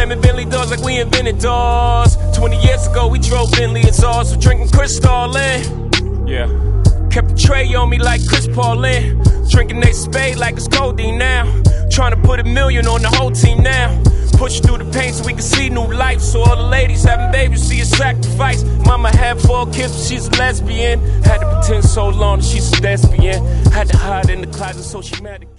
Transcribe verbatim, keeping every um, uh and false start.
Slamming Bentley doors like we invented doors. Twenty years ago we drove Bentley exhaust. We're drinking Cristal in. Yeah. Kept a tray on me like Chris Paulin. Drinking Ace Spade like it's codeine now. Trying to put a million on the whole team now. Push through the pain so we can see new life. So all the ladies having babies see a sacrifice. Mama had four kids but she's a lesbian. Had to pretend so long that she's a lesbian. Had to hide in the closet so she mad again.